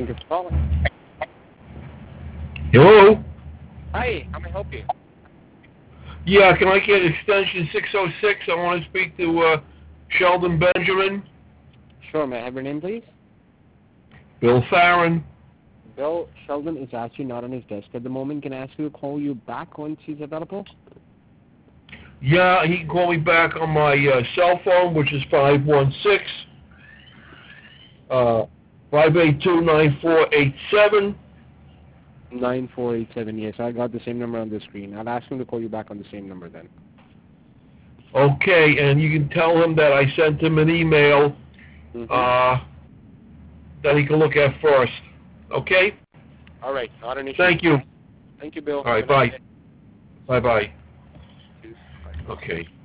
Thank you for calling. Hello? Hi, how may I help you? Yeah, can I get extension 606? I want to speak to Sheldon Benjamin. Sure, may I have your name, please? Bill Farron. Bill, Sheldon is actually not on his desk at the moment. Can I ask you to call you back once he's available? Yeah, he can call me back on my cell phone, which is 516 582-9487. 9487, yes, I got the same number on the screen. I'll ask him to call you back on the same number then. Okay, and you can tell him that I sent him an email that he can look at first. Okay? All right, not an issue. Thank you. Thank you, Bill. All right, Have a nice bye. day. Bye-bye. Bye. Okay.